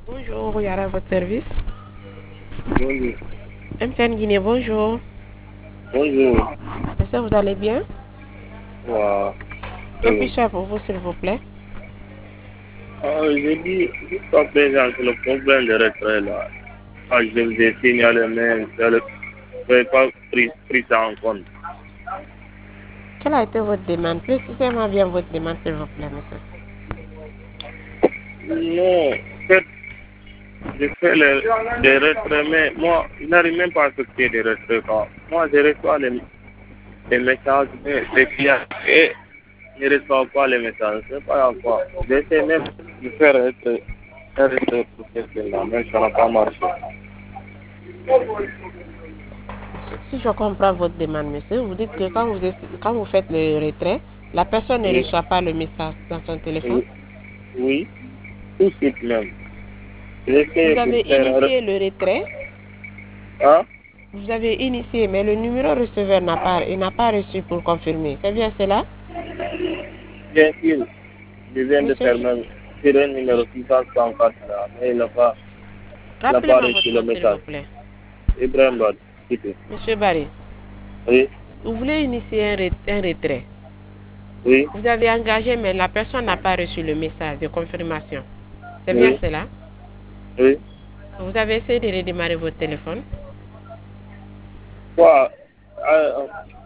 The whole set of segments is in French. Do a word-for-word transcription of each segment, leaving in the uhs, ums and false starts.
Bonjour, Yara, à votre service. Bonjour. M T N Guinée, bonjour. Bonjour. Est-ce que vous allez bien? Wow. Que puis-je faire pour vous, s'il vous plaît? Ah, j'ai dit, jusqu'à présent, c'est le problème de retrait là. Ah, je vous ai signalé, mais je n'avais pas pris, pris ça en compte. Quelle a été votre demande? Précisez-moi bien votre demande, s'il vous plaît, monsieur. Non, en fait, je fais le, des retraits, mais moi, je n'arrive même pas à accepter des retraits. Quoi. Moi, je reçois les, les messages des des clients et je ne reçois pas les messages. Je ne sais pas quoi. J'essaie même de faire un retrait, un retrait pour quelqu'un là, mais ça n'a pas marché. Si je comprends votre demande, monsieur, vous dites que quand vous, quand vous faites le retrait, la personne ne Oui, reçoit pas le message dans son téléphone. oui, oui, tout de suite même. J'essaie Vous pour avez faire un... initié le retrait, Hein? vous avez initié, mais le numéro receveur n'a pas, il n'a pas reçu pour confirmer. C'est bien cela? Bien sûr, je viens de Monsieur, faire même sur un numéro six cent soixante-quatre là, mais il n'a pas, il n'a pas rappelez-moi votre reçu le nom, s'il vous message. plaît. Ibrahim Bad, quittez. Monsieur Barry, Oui, vous voulez initier un, ret- un retrait. oui, Vous avez engagé, mais la personne n'a pas reçu le message de confirmation. C'est bien oui, cela? oui. Vous avez essayé de redémarrer votre téléphone? Quoi? Ah,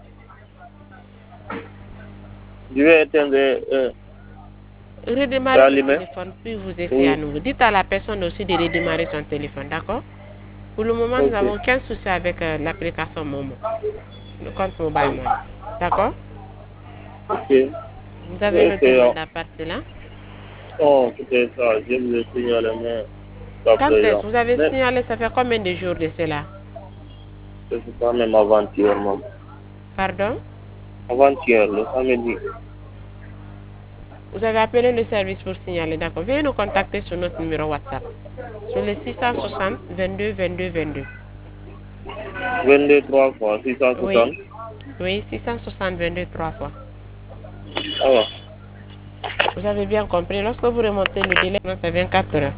je vais éteindre euh, et Redémarrez votre allumer. téléphone, puis vous essayez à Oui, nouveau. Dites à la personne aussi de redémarrer son téléphone, d'accord? Pour le moment, nous ok, n'avons aucun souci avec euh, l'application Momo, le compte Mobile Money. D'accord? ok. Vous Je avez vais une autre essayer. demande à part cela? Oh, c'était ça, je vous ai signalé, mais pas Quand est-ce présent. que vous avez Mais, signalé, ça fait combien de jours de cela? je ne sais pas même avant-hier, moi. Pardon? Avant-hier, le samedi. Vous avez appelé le service pour signaler, d'accord? Veuillez nous contacter sur notre numéro WhatsApp, sur le six cent soixante vingt-deux vingt-deux vingt-deux. vingt-deux, trois fois, six cent Oui, soixante. oui, six cent soixante vingt-deux trois fois. Ah, ouais. Vous avez bien compris, lorsque vous remontez le délai, c'est vingt-quatre heures.